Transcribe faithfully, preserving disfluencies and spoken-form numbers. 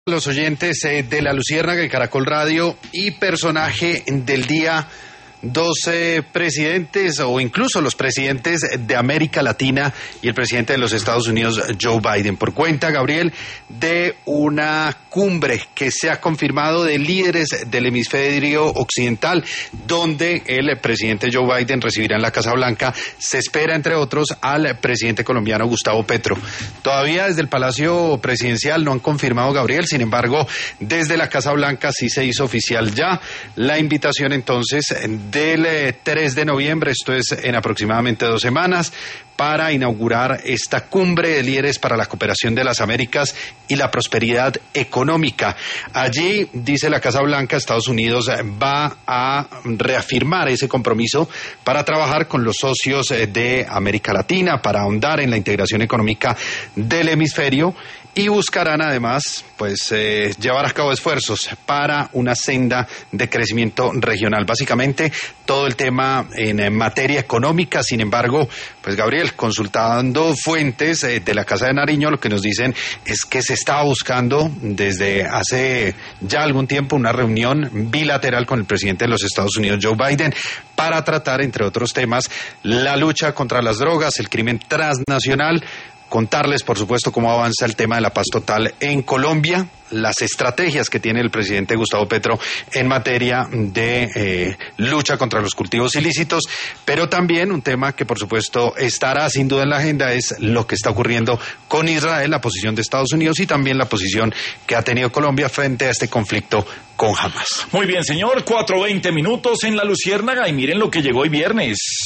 Los oyentes eh, de La Luciérnaga y Caracol Radio y personaje del día, doce presidentes o incluso los presidentes de América Latina y el presidente de los Estados Unidos, Joe Biden, por cuenta, Gabriel, de una cumbre que se ha confirmado de líderes del hemisferio occidental, donde el presidente Joe Biden recibirá en la Casa Blanca, se espera entre otros al presidente colombiano Gustavo Petro. Todavía desde el Palacio Presidencial no han confirmado, Gabriel, sin embargo, desde la Casa Blanca sí se hizo oficial ya la invitación entonces del eh, tres de noviembre, esto es en aproximadamente dos semanas, para inaugurar esta cumbre de líderes para la cooperación de las Américas y la prosperidad económica. Allí, dice la Casa Blanca, Estados Unidos va a reafirmar ese compromiso para trabajar con los socios de América Latina, para ahondar en la integración económica del hemisferio, y buscarán además pues eh, llevar a cabo esfuerzos para una senda de crecimiento regional. Básicamente todo el tema en, en materia económica. Sin embargo, pues Gabriel, consultando fuentes eh, de la Casa de Nariño, lo que nos dicen es que se estaba buscando desde hace ya algún tiempo una reunión bilateral con el presidente de los Estados Unidos, Joe Biden, para tratar, entre otros temas, la lucha contra las drogas, el crimen transnacional. Contarles, por supuesto, cómo avanza el tema de la paz total en Colombia, las estrategias que tiene el presidente Gustavo Petro en materia de eh, lucha contra los cultivos ilícitos, pero también un tema que, por supuesto, estará sin duda en la agenda es lo que está ocurriendo con Israel, la posición de Estados Unidos y también la posición que ha tenido Colombia frente a este conflicto con Hamas. Muy bien, señor, cuatro veinte minutos en La Luciérnaga y miren lo que llegó hoy viernes.